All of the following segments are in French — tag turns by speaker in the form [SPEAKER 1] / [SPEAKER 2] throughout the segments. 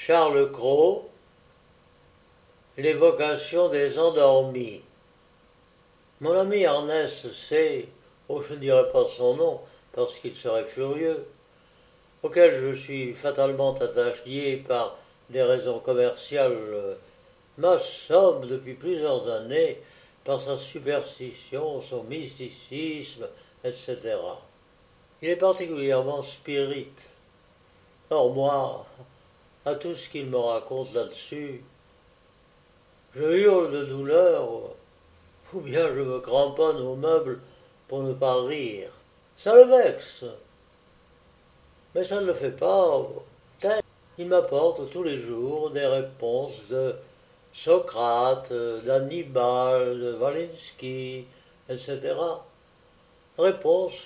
[SPEAKER 1] Charles Cros, l'évocation des endormis. Mon ami Ernest C., je ne dirai pas son nom parce qu'il serait furieux, auquel je suis fatalement attaché par des raisons commerciales, m'assomme depuis plusieurs années par sa superstition, son mysticisme, etc. Il est particulièrement spirit. Or moi, à tout ce qu'il me raconte là-dessus, je hurle de douleur, ou bien je me cramponne au meuble pour ne pas rire. Ça le vexe, mais ça ne le fait pas. Il m'apporte tous les jours des réponses de Socrate, d'Hannibal, de Walensky, etc. Réponses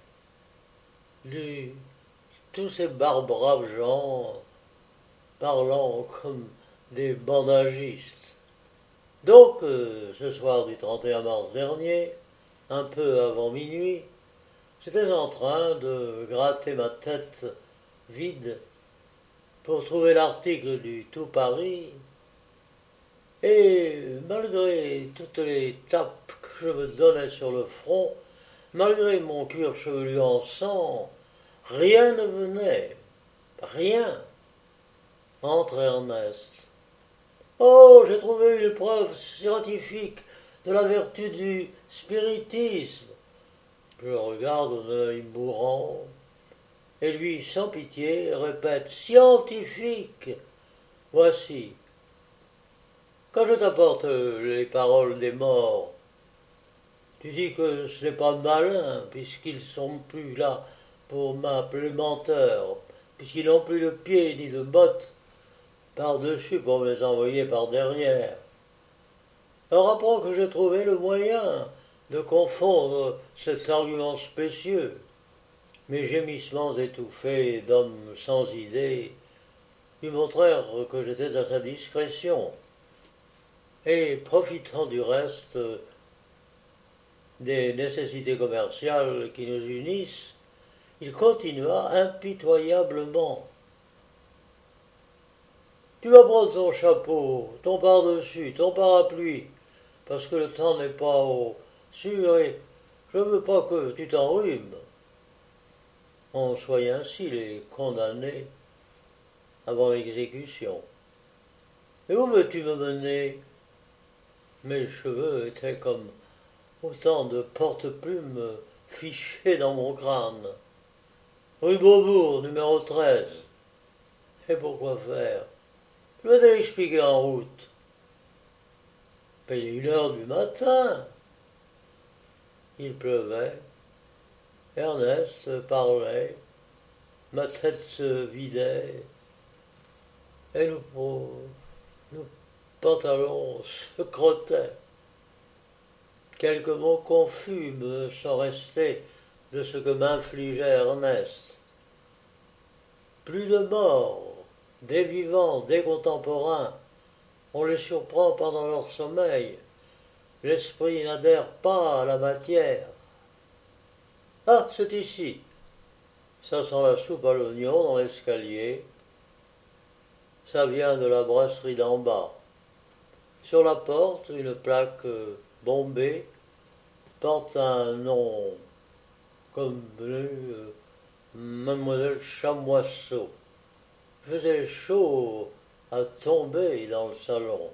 [SPEAKER 1] de tous ces braves gens parlant comme des bandagistes. Donc, ce soir du 31 mars dernier, un peu avant minuit, j'étais en train de gratter ma tête vide pour trouver l'article du Tout Paris, et malgré toutes les tapes que je me donnais sur le front, malgré mon cuir chevelu en sang, rien ne venait, rien, entre Ernest. Oh, j'ai trouvé une preuve scientifique de la vertu du spiritisme. Je le regarde d'un œil mourant, et lui, sans pitié, répète « scientifique ». Voici. Quand je t'apporte les paroles des morts, tu dis que ce n'est pas malin, puisqu'ils sont plus là pour m'appeler menteur, puisqu'ils n'ont plus de pieds ni de bottes par-dessus pour me les envoyer par derrière. Alors apprends que j'ai trouvé le moyen de confondre cet argument spécieux. Mes gémissements étouffés d'homme sans idée lui montrèrent que j'étais à sa discrétion. Et profitant du reste des nécessités commerciales qui nous unissent, il continua impitoyablement. Tu vas prendre ton chapeau, ton pardessus, ton parapluie, parce que le temps n'est pas sûr et je ne veux pas que tu t'enrhumes. On soit ainsi les condamnés avant l'exécution. Mais où veux-tu me mener? Mes cheveux étaient comme autant de porte-plumes fichés dans mon crâne. Rue Beaubourg, numéro 13. Et pourquoi faire? Je vais te l'expliquer en route. Mais il est 1h du matin. Il pleuvait. Ernest parlait. Ma tête se vidait. Et nos pantalons se crottaient. Quelques mots confus me sont restés de ce que m'infligeait Ernest. Plus de morts, des vivants, des contemporains, on les surprend pendant leur sommeil. L'esprit n'adhère pas à la matière. Ah, c'est ici. Ça sent la soupe à l'oignon dans l'escalier. Ça vient de la brasserie d'en bas. Sur la porte, une plaque bombée porte un nom comme Mademoiselle Chamoisseau. Il faisait chaud à tomber dans le salon.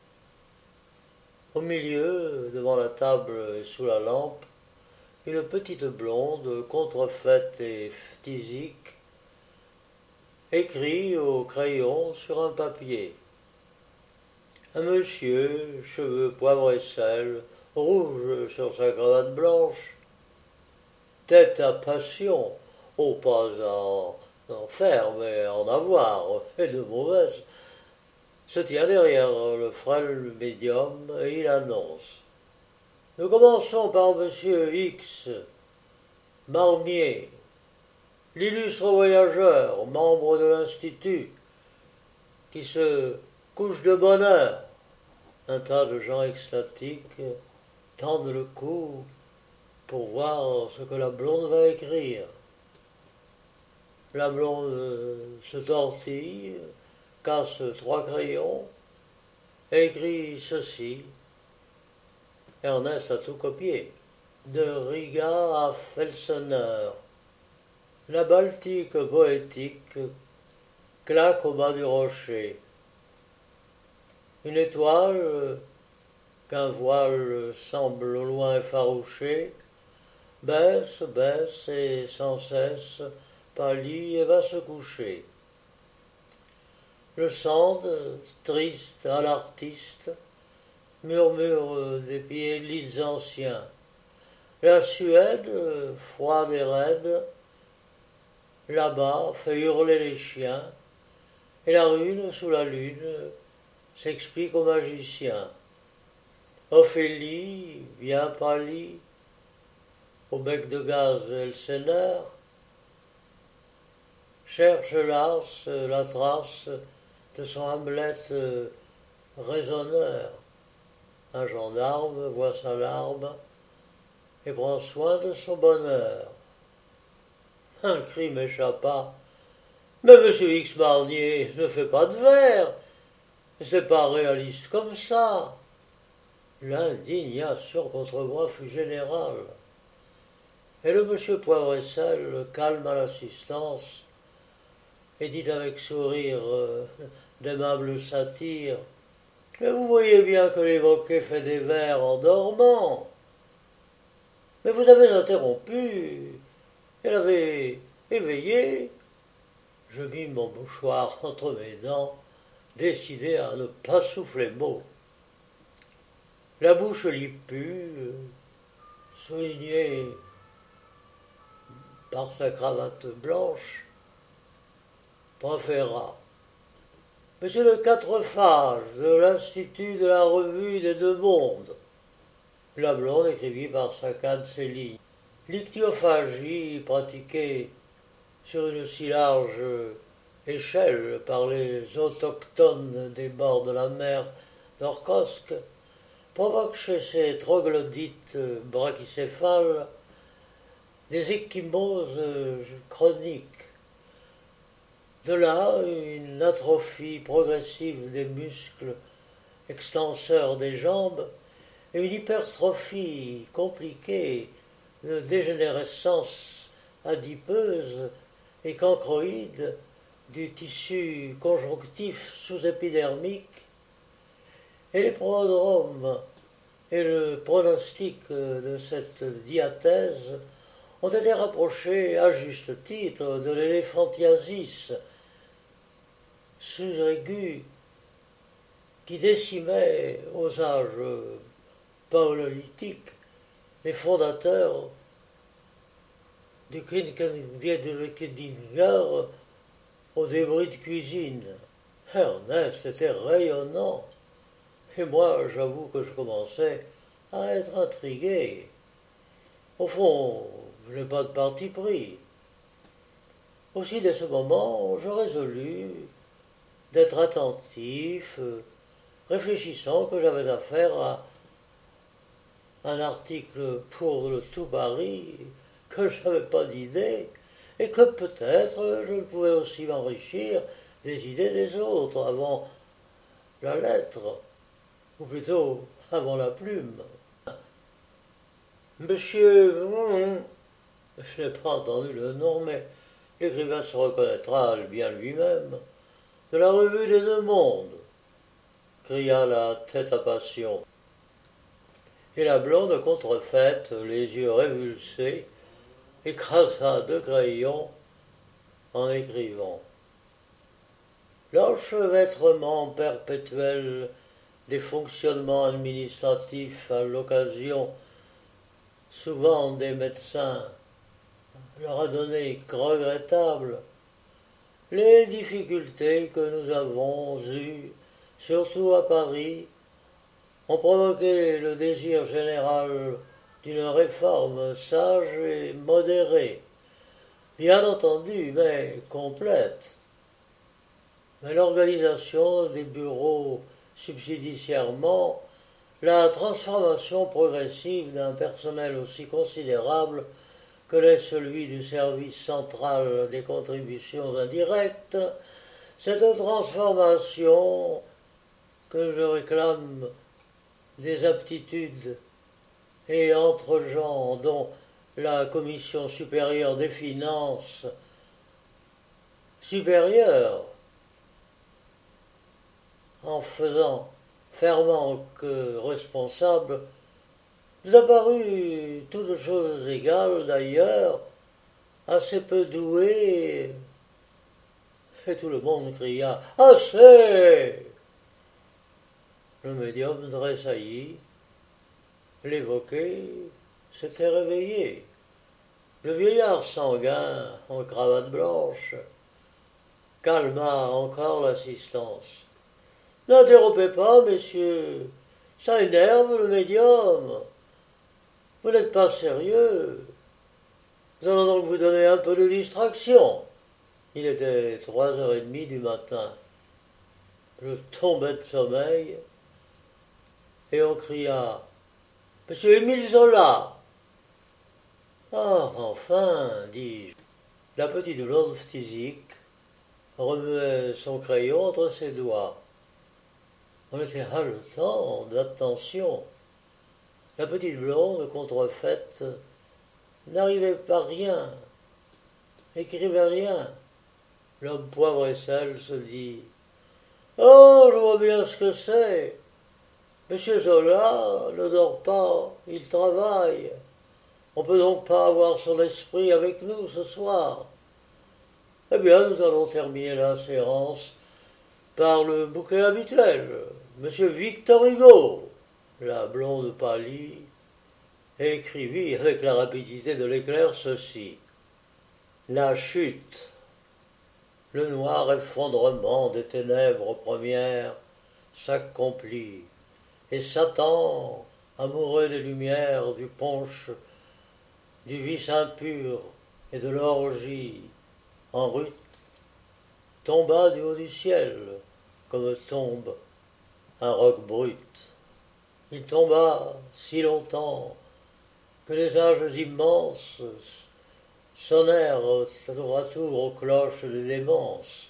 [SPEAKER 1] Au milieu, devant la table et sous la lampe, une petite blonde, contrefaite et phtisique, écrit au crayon sur un papier. Un monsieur, cheveux poivre et sel, rouge sur sa cravate blanche, tête à passion, pas en faire, mais en avoir, et de mauvaise, se tient derrière le frêle médium et il annonce. Nous commençons par monsieur X, Marmier, l'illustre voyageur, membre de l'Institut, qui se couche de bonne heure. Un tas de gens extatiques tendent le cou pour voir ce que la blonde va écrire. La blonde se tortille, casse 3 crayons et écrit ceci. Ernest a tout copié. De Riga à Felseneur. La Baltique poétique claque au bas du rocher. Une étoile qu'un voile semble au loin effaroucher, baisse, baisse et sans cesse pâlit et va se coucher. Le sande, triste à l'artiste, murmure des pieds anciens. La Suède, froide et raide, là-bas fait hurler les chiens, et la rune sous la lune s'explique aux magiciens. Ophélie, bien pâlie, au bec de gaz Elsener, cherche las la trace de son Hamlet raisonneur. Un gendarme voit sa larme et prend soin de son bonheur. Un cri m'échappa. Mais monsieur X Barnier ne fait pas de vers, c'est pas réaliste comme ça. L'indignation contre moi fut générale. Et le monsieur Poivre et Sel calma l'assistance et dit avec sourire d'aimable satire: mais vous voyez bien que l'évoqué fait des vers en dormant. Mais vous avez interrompu, elle avait éveillé. Je mis mon mouchoir entre mes dents, décidé à ne pas souffler mot. La bouche lipue, soulignée par sa cravate blanche, proféra: Monsieur le Quatrephage de l'Institut de la Revue des Deux Mondes. La blonde écrivit par saccades ces lignes. L'ichthyophagie pratiquée sur une si large échelle par les autochtones des bords de la mer d'Orkosk provoque chez ces troglodytes brachycéphales des ecchymoses chroniques. De là, une atrophie progressive des muscles extenseurs des jambes et une hypertrophie compliquée de dégénérescence adipeuse et cancroïde du tissu conjonctif sous-épidermique, et les prodromes et le pronostic de cette diathèse ont été rapprochés à juste titre de l'éléphantiasis sous-aigu qui décimait aux âges paléolithiques les fondateurs du Kindinger aux débris de cuisine. Ernest était rayonnant, et moi j'avoue que je commençais à être intrigué. Au fond, je n'ai pas de parti pris. Aussi, dès ce moment, je résolus d'être attentif, réfléchissant que j'avais affaire à un article pour le Tout Paris, que je n'avais pas d'idée, et que peut-être je pouvais aussi m'enrichir des idées des autres avant la lettre, ou plutôt avant la plume. Monsieur, je n'ai pas entendu le nom, mais l'écrivain se reconnaîtra bien lui-même, de la Revue des Deux Mondes, cria la tête à passion. Et la blonde contrefaite, les yeux révulsés, écrasa 2 crayons en écrivant. L'enchevêtrement perpétuel des fonctionnements administratifs à l'occasion souvent des médecins leur a donné regrettable les difficultés que nous avons eues, surtout à Paris, ont provoqué le désir général d'une réforme sage et modérée, bien entendu, mais complète. Mais l'organisation des bureaux subsidiairement, la transformation progressive d'un personnel aussi considérable que l'est celui du service central des contributions indirectes, cette transformation que je réclame des aptitudes et entre gens dont la Commission supérieure des finances supérieure, en fermant que responsable, nous a paru, toutes choses égales d'ailleurs, assez peu doué, et tout le monde cria « Assez !» Le médium tressaillit, l'évoqué s'était réveillé. Le vieillard sanguin, en cravate blanche, calma encore l'assistance. « N'interrompez pas, messieurs, ça énerve le médium. Vous n'êtes pas sérieux. Nous allons donc vous donner un peu de distraction. » Il était 3h30 du matin. Je tombais de sommeil et on cria « Monsieur Émile Zola !» « Ah, enfin, dis-je. » La petite blonde phtisique remuait son crayon entre ses doigts. On était haletant d'attention. La petite blonde contrefaite n'arrivait pas rien, n'écrivait rien. L'homme poivre et sel se dit « Oh, je vois bien ce que c'est. Monsieur Zola ne dort pas, il travaille. On ne peut donc pas avoir son esprit avec nous ce soir. Eh bien, nous allons terminer la séance par le bouquet habituel. Monsieur Victor Hugo. » La blonde pâlit et écrivit avec la rapidité de l'éclair ceci. La chute, le noir effondrement des ténèbres premières s'accomplit, et Satan, amoureux des lumières, du punch, du vice impur et de l'orgie en rut, tomba du haut du ciel, comme tombe un roc brut. Il tomba si longtemps que les âges immenses sonnèrent tour à tour aux cloches des démences,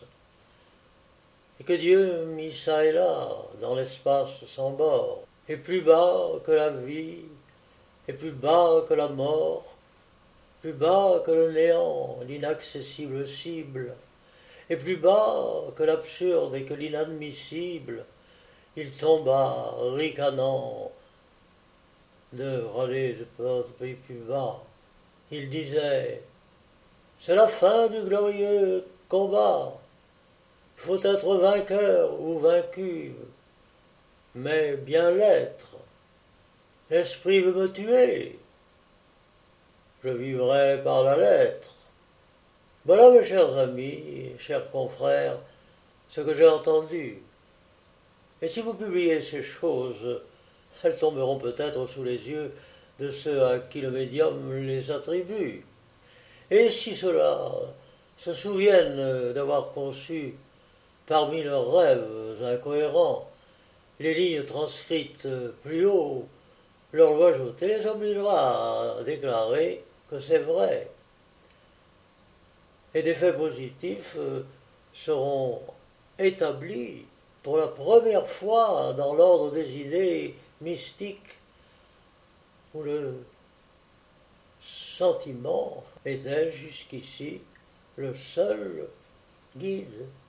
[SPEAKER 1] et que Dieu mit çà et là, dans l'espace sans bord, et plus bas que la vie, et plus bas que la mort, plus bas que le néant, l'inaccessible cible, et plus bas que l'absurde et que l'inadmissible, il tomba, ricanant, de râler de pays plus bas. Il disait « C'est la fin du glorieux combat. Il faut être vainqueur ou vaincu, mais bien l'être. L'esprit veut me tuer. Je vivrai par la lettre. » Voilà, mes chers amis, chers confrères, ce que j'ai entendu. Et si vous publiez ces choses, elles tomberont peut-être sous les yeux de ceux à qui le médium les attribue. Et si ceux-là se souviennent d'avoir conçu, parmi leurs rêves incohérents, les lignes transcrites plus haut, leur loyauté les obligera à déclarer que c'est vrai. Et des faits positifs seront établis pour la première fois dans l'ordre des idées mystiques où le sentiment était jusqu'ici le seul guide.